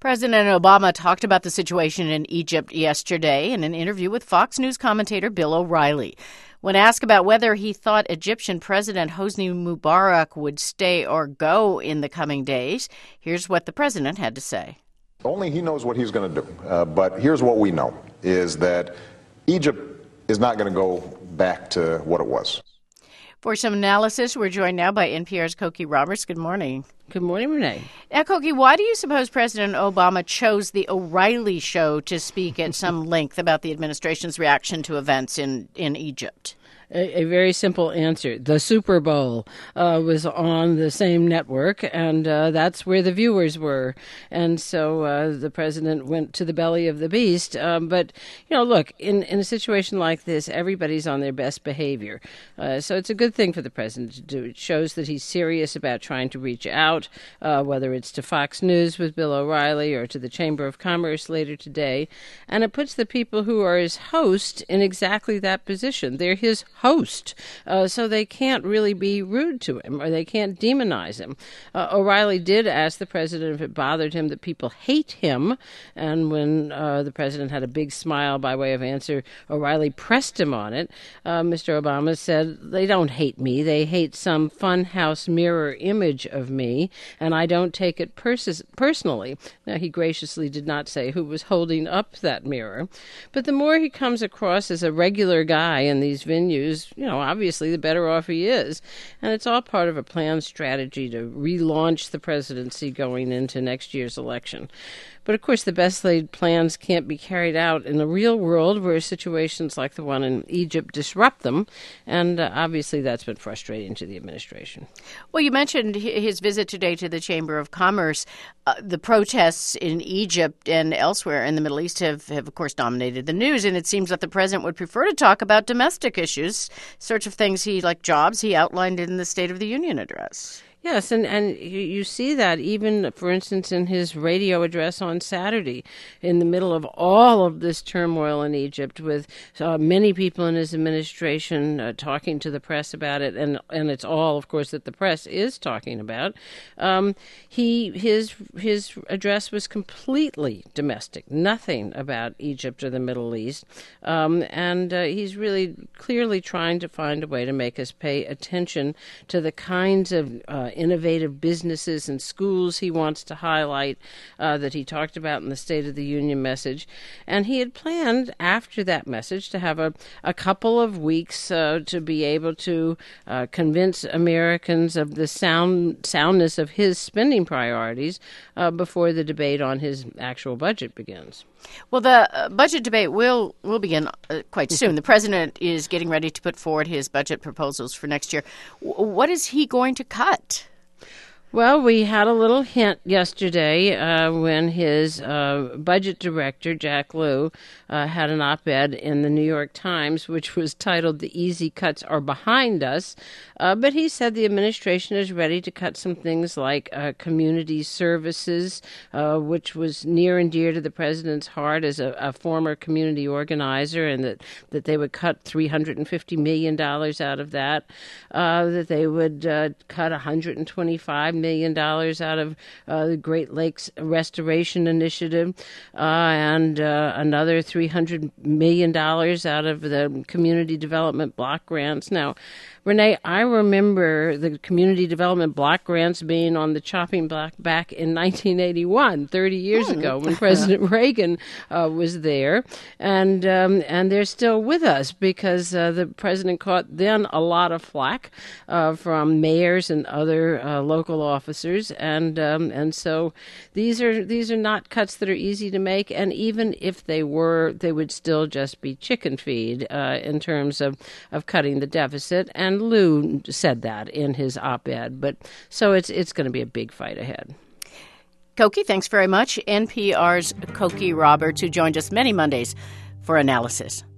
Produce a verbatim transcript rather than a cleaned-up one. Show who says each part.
Speaker 1: President Obama talked about the situation in Egypt yesterday in an interview with Fox News commentator Bill O'Reilly. When asked about whether he thought Egyptian President Hosni Mubarak would stay or go in the coming days, here's what the president had to say.
Speaker 2: Only he knows what he's going to do. Uh, but here's what we know, is that Egypt is not going to go back to what it was.
Speaker 1: For some analysis, we're joined now by N P R's Cokie Roberts. Good morning.
Speaker 3: Good morning, Renee.
Speaker 1: Now, Cokie, why do you suppose President Obama chose the O'Reilly show to speak at some length about the administration's reaction to events in, in Egypt?
Speaker 3: A, a very simple answer. The Super Bowl uh, was on the same network, and uh, that's where the viewers were. And so uh, the president went to the belly of the beast. Um, but, you know, look, in, in a situation like this, everybody's on their best behavior. Uh, so it's a good thing for the president to do. It shows that he's serious about trying to reach out, uh, whether it's to Fox News with Bill O'Reilly or to the Chamber of Commerce later today. And it puts the people who are his host in exactly that position. They're his host, uh, so they can't really be rude to him or they can't demonize him. Uh, O'Reilly did ask the president if it bothered him that people hate him, and when uh, the president had a big smile by way of answer, O'Reilly pressed him on it. Uh, Mister Obama said, they don't hate me, they hate some funhouse mirror image of me, and I don't take it pers- personally. Now, he graciously did not say who was holding up that mirror, but the more he comes across as a regular guy in these venues, you know, obviously the better off he is. And it's all part of a planned strategy to relaunch the presidency going into next year's election. But, of course, the best-laid plans can't be carried out in the real world where situations like the one in Egypt disrupt them. And uh, obviously that's been frustrating to the administration.
Speaker 1: Well, you mentioned his visit today to the Chamber of Commerce. Uh, the protests in Egypt and elsewhere in the Middle East have, have, of course, dominated the news. And it seems that the president would prefer to talk about domestic issues, sorts of things he, like jobs, he outlined in the State of the Union address.
Speaker 3: Yes, and, and you see that even, for instance, in his radio address on Saturday, in the middle of all of this turmoil in Egypt, with uh, many people in his administration uh, talking to the press about it, and, and it's all, of course, that the press is talking about. Um, he his his address was completely domestic, nothing about Egypt or the Middle East, um, and uh, he's really clearly trying to find a way to make us pay attention to the kinds of uh, innovative businesses and schools he wants to highlight uh, that he talked about in the State of the Union message. And he had planned after that message to have a, a couple of weeks uh, to be able to uh, convince Americans of the sound soundness of his spending priorities uh, before the debate on his actual budget begins.
Speaker 1: Well, the uh, budget debate will, will begin uh, quite soon. The president is getting ready to put forward his budget proposals for next year. W- what is he going to cut?
Speaker 3: Well, we had a little hint yesterday uh, when his uh, budget director, Jack Lew, uh, had an op-ed in the New York Times, which was titled "The Easy Cuts Are Behind Us." Uh, but he said the administration is ready to cut some things like uh, community services, uh, which was near and dear to the president's heart as a, a former community organizer, and that, that they would cut three hundred fifty million dollars out of that, uh, that they would uh, cut one hundred twenty-five million dollars out of uh, the Great Lakes Restoration Initiative, uh, and uh, another three hundred million dollars out of the Community Development Block Grants. Now, Renee, I remember the Community Development Block Grants being on the chopping block back in nineteen eighty-one, thirty years mm. ago, when President Reagan uh, was there. And um, and they're still with us because uh, the president caught then a lot of flack uh, from mayors and other uh, local officers. And um, and so these are these are not cuts that are easy to make. And even if they were, they would still just be chicken feed uh, in terms of, of cutting the deficit. And And Lew said that in his op-ed, but so it's it's going to be a big fight ahead.
Speaker 1: Cokie, thanks very much. N P R's Cokie Roberts, who joined us many Mondays for analysis.